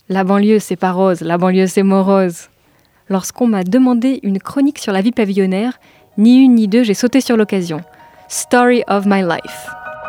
La banlieue, c'est pas rose, la banlieue, c'est morose. Lorsqu'on m'a demandé une chronique sur la vie pavillonnaire, ni une ni deux, j'ai sauté sur l'occasion. Story of my life.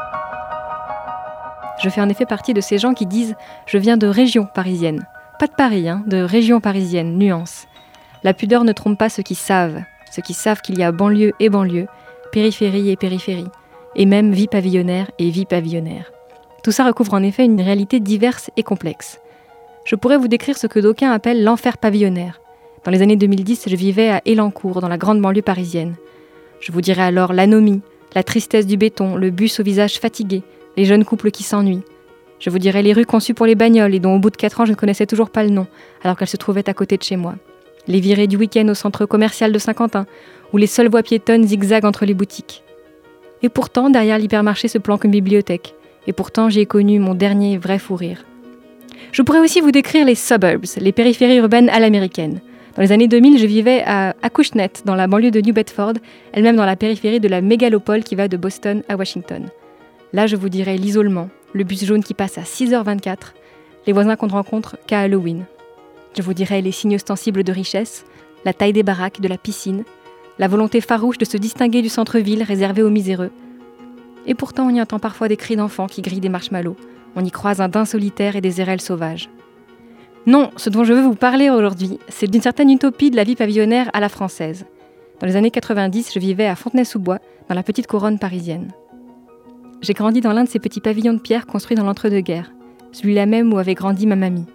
Je fais en effet partie de ces gens qui disent « je viens de région parisienne ». Pas de Paris, de région parisienne, nuance. La pudeur ne trompe pas ceux qui savent qu'il y a banlieue et banlieue, périphérie et périphérie, et même vie pavillonnaire et vie pavillonnaire. Tout ça recouvre en effet une réalité diverse et complexe. Je pourrais vous décrire ce que d'aucuns appellent l'enfer pavillonnaire. Dans les années 2010, je vivais à Élancourt, dans la grande banlieue parisienne. Je vous dirais alors l'anomie, la tristesse du béton, le bus au visage fatigué, les jeunes couples qui s'ennuient. Je vous dirais les rues conçues pour les bagnoles et dont au bout de 4 ans je ne connaissais toujours pas le nom, alors qu'elles se trouvaient à côté de chez moi. Les virées du week-end au centre commercial de Saint-Quentin, où les seules voies piétonnes zigzaguent entre les boutiques. Et pourtant, derrière l'hypermarché se planque une bibliothèque. Et pourtant, j'y ai connu mon dernier vrai fou rire. Je pourrais aussi vous décrire les suburbs, les périphéries urbaines à l'américaine. Dans les années 2000, je vivais à Acushnet, dans la banlieue de New Bedford, elle-même dans la périphérie de la mégalopole qui va de Boston à Washington. Là, je vous dirais l'isolement, le bus jaune qui passe à 6h24, les voisins qu'on ne rencontre qu'à Halloween. Je vous dirais les signes ostensibles de richesse, la taille des baraques, de la piscine, la volonté farouche de se distinguer du centre-ville réservé aux miséreux. Et pourtant, on y entend parfois des cris d'enfants qui grillent des marshmallows. On y croise un daim solitaire et des érelles sauvages. Non, ce dont je veux vous parler aujourd'hui, c'est d'une certaine utopie de la vie pavillonnaire à la française. Dans les années 90, je vivais à Fontenay-sous-Bois, dans la petite couronne parisienne. J'ai grandi dans l'un de ces petits pavillons de pierre construits dans l'entre-deux-guerres, celui-là même où avait grandi ma mamie.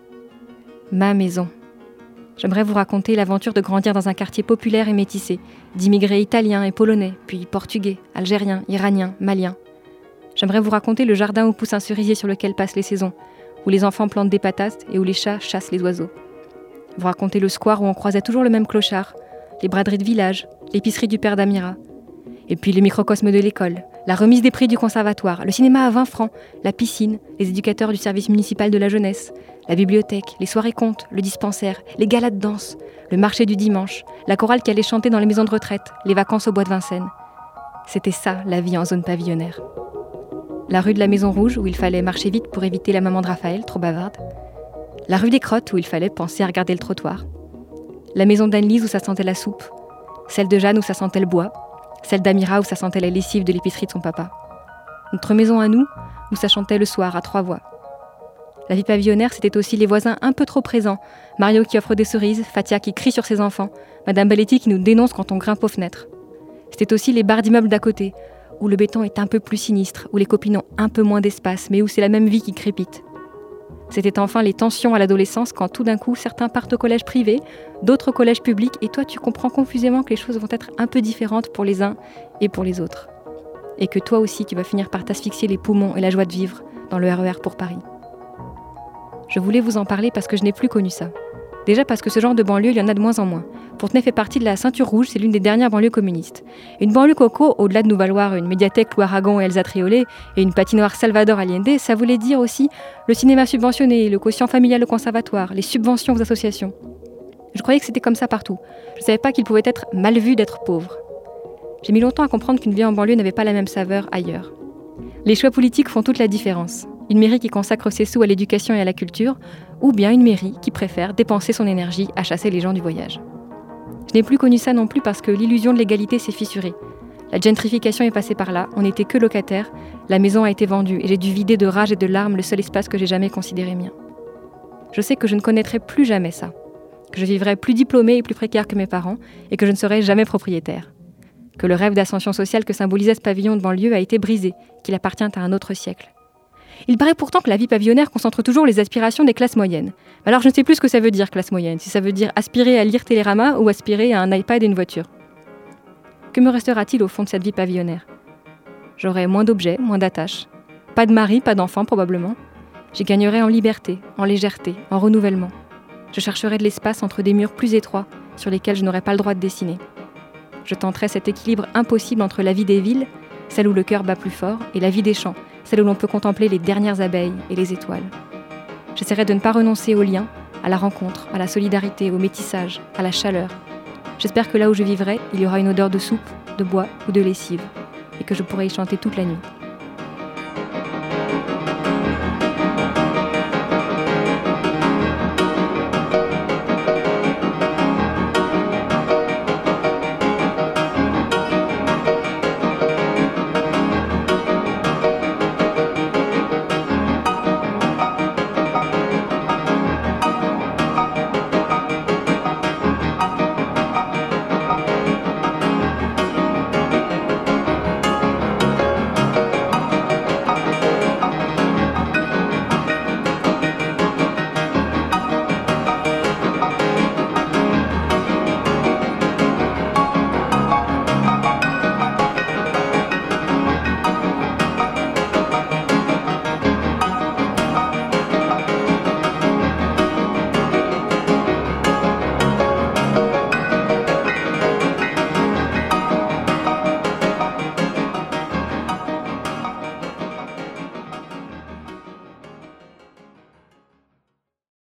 Ma maison. J'aimerais vous raconter l'aventure de grandir dans un quartier populaire et métissé, d'immigrés italiens et polonais, puis portugais, algériens, iraniens, maliens. J'aimerais vous raconter le jardin où pousse un cerisier sur lequel passent les saisons, où les enfants plantent des patates et où les chats chassent les oiseaux. Vous raconter le square où on croisait toujours le même clochard, les braderies de village, l'épicerie du père d'Amira. Et puis les microcosmes de l'école, la remise des prix du conservatoire, le cinéma à 20 francs, la piscine, les éducateurs du service municipal de la jeunesse, la bibliothèque, les soirées contes, le dispensaire, les galas de danse, le marché du dimanche, la chorale qui allait chanter dans les maisons de retraite, les vacances au bois de Vincennes. C'était ça, la vie en zone pavillonnaire. La rue de la Maison Rouge, où il fallait marcher vite pour éviter la maman de Raphaël, trop bavarde. La rue des Crottes, où il fallait penser à regarder le trottoir. La maison d'Anne-Lise, où ça sentait la soupe. Celle de Jeanne, où ça sentait le bois. Celle d'Amira, où ça sentait la lessive de l'épicerie de son papa. Notre maison à nous, où ça chantait le soir à 3 voix. La vie pavillonnaire, c'était aussi les voisins un peu trop présents. Mario qui offre des cerises, Fatia qui crie sur ses enfants, Madame Balletti qui nous dénonce quand on grimpe aux fenêtres. C'était aussi les bars d'immeubles d'à côté, où le béton est un peu plus sinistre, où les copines ont un peu moins d'espace, mais où c'est la même vie qui crépite. C'était enfin les tensions à l'adolescence quand tout d'un coup certains partent au collège privé, d'autres au collège public, et toi tu comprends confusément que les choses vont être un peu différentes pour les uns et pour les autres. Et que toi aussi tu vas finir par t'asphyxier les poumons et la joie de vivre dans le RER pour Paris. Je voulais vous en parler parce que je n'ai plus connu ça. Déjà parce que ce genre de banlieue, il y en a de moins en moins. Fontenay fait partie de la Ceinture Rouge, c'est l'une des dernières banlieues communistes. Une banlieue coco, au-delà de nous valoir une médiathèque Louis Aragon et Elsa Triolet et une patinoire Salvador Allende, ça voulait dire aussi le cinéma subventionné, le quotient familial au conservatoire, les subventions aux associations. Je croyais que c'était comme ça partout. Je ne savais pas qu'il pouvait être mal vu d'être pauvre. J'ai mis longtemps à comprendre qu'une vie en banlieue n'avait pas la même saveur ailleurs. Les choix politiques font toute la différence. Une mairie qui consacre ses sous à l'éducation et à la culture, ou bien une mairie qui préfère dépenser son énergie à chasser les gens du voyage. Je n'ai plus connu ça non plus parce que l'illusion de l'égalité s'est fissurée. La gentrification est passée par là, on n'était que locataires, la maison a été vendue et j'ai dû vider de rage et de larmes le seul espace que j'ai jamais considéré mien. Je sais que je ne connaîtrai plus jamais ça, que je vivrai plus diplômée et plus précaire que mes parents et que je ne serai jamais propriétaire. Que le rêve d'ascension sociale que symbolisait ce pavillon de banlieue a été brisé, qu'il appartient à un autre siècle. Il paraît pourtant que la vie pavillonnaire concentre toujours les aspirations des classes moyennes. Alors je ne sais plus ce que ça veut dire, classe moyenne, si ça veut dire aspirer à lire Télérama ou aspirer à un iPad et une voiture. Que me restera-t-il au fond de cette vie pavillonnaire ? J'aurai moins d'objets, moins d'attaches. Pas de mari, pas d'enfant probablement. J'y gagnerai en liberté, en légèreté, en renouvellement. Je chercherai de l'espace entre des murs plus étroits sur lesquels je n'aurai pas le droit de dessiner. Je tenterai cet équilibre impossible entre la vie des villes, celle où le cœur bat plus fort, et la vie des champs, celle où l'on peut contempler les dernières abeilles et les étoiles. J'essaierai de ne pas renoncer au lien, à la rencontre, à la solidarité, au métissage, à la chaleur. J'espère que là où je vivrai, il y aura une odeur de soupe, de bois ou de lessive, et que je pourrai y chanter toute la nuit.